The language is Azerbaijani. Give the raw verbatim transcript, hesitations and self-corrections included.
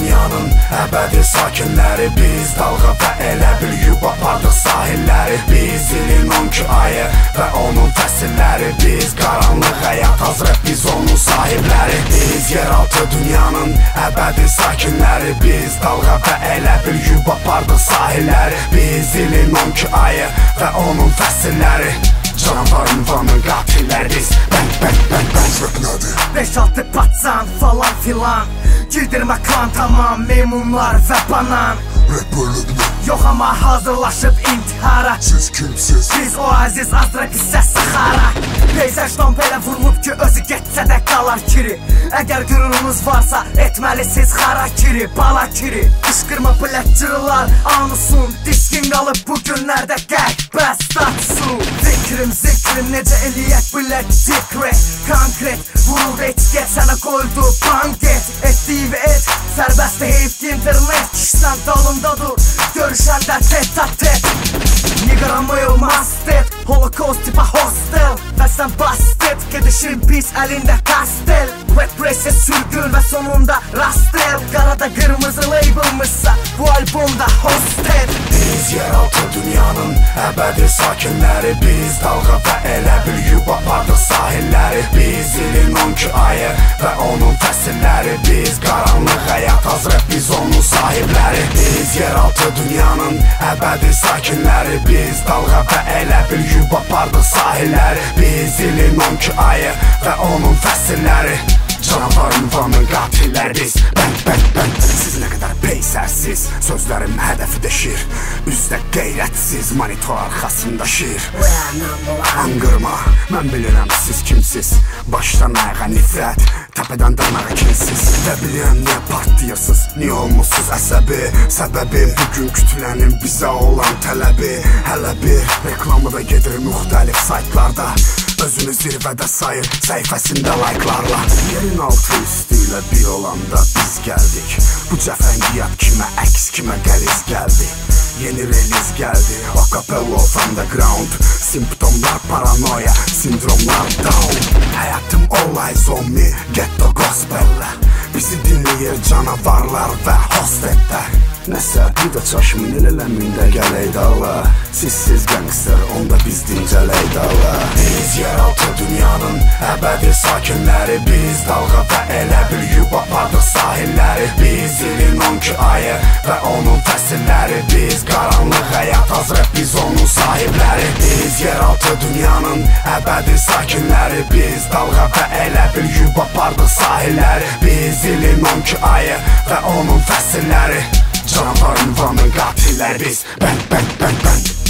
dünyanın əbədi sakinləri biz. Dalğa və elə bil yub apardıq sahilləri biz. İlin on iki ayı və onun fəsilləri biz. Qaranlıq həyat hazret biz onun sahibləri biz. Yeraltı dünyanın əbədi sakinləri biz. Dalğa və elə bil yub apardıq sahilləri biz. İlin on iki ayı və onun fəsilləri. Canavar ünvanın qatilləri biz. Bənk, bənk, bənk, bənk, rap nədir? beş altı patsan falan filan. Girdirmə klan tamam, meymunlar və banan. Rap bölüdmü? Yox amma hazırlaşıb intihara. Siz kimsiz? Biz o aziz Azra pissə Saxara. Peyzajdan belə vurulub ki özü getsə də qalar kiri. Əgər qürurunuz varsa etməlisiz xarakiri, bala kiri. Qışqırma plətçırılar anusun. Diskin qalıb bu günlərdə qəhbə statusu. Fikrim zikrim necə eləyək bilək secret. Konkret vuruldu etiket sənə qoydu banket. Etdiyi və et sərbəst heyf ki internet. Kişsən dalında dur görüşəndə tet a tet. Niqramıyıl mastet Holocaust tipa hostel. Və sən bastet gedişin pis əlində kastel. Repressiya sürgün və sonunda rastel. Qarada qırmızı labelmışsa bu albomda hostel. Biz yeraltı dünyanın əbədi sakinləri biz. Dalğa və elə bil yub apardıq sahilləri biz. İlin on iki ayı və onun fəsilləri biz. Qaranlıq həyat hazret biz onun sahibləri biz. Yeraltı dünyanın əbədi sakinləri biz. Dalğa və elə bil yub apardıq sahilləri biz. İlin on iki ayı və onun fəsilləri. Canavar ünvanın qatilləri biz. Bənk, bənk, bənk. Siz nə qədər peysərsiz, sözlərim hədəfi deşir. Üzdə qeyrətsiz, monitor arxasında şir. Anqırma, mən bilirəm siz kimsiz. Başdan ayağa nifrət, təpədən dırnağa kinsiz. Və bilirəm niyə partlayırsınız, niyə olmuşsuz əsəbi. Səbəbi bugün kütlənin bizə olan tələbi. Hələ bir reklamı da gedir müxtəlif saytlarda. Özünü zirvədə sayır səhifəsində like'larla. Yerin altı üstü ilə bir olanda biz gəldik. Bu cəfəngiyyat kimə əks, kimə qəliz gəldi. Yeni reliz gəldi, acapella of underground. Simptomlar paranoya, sindromlar down. Həyatım all eyes on me, ghetto gospellə. Bizi dinləyir canavarlar və hostedlər. Nəsə bir də çaşmin eləmin də gələk dağla. Sizsiz gangster, onda biz dincələk dağla. Biz yeraltı dünyanın əbədi sakinləri biz. Dalğa və elə bil yub apardıq sahilləri biz. İlin on iki ayı və onun fəsilləri biz. Qaranlıq həyat hazret biz onun sahibləri biz. Yeraltı dünyanın əbədi sakinləri biz. Dalğa və elə bil yub apardıq sahilləri biz. İlin on iki ayı və onun fəsilləri. Canavar ünvanın qatilləri biz. Bənk, bənk, bənk, bənk.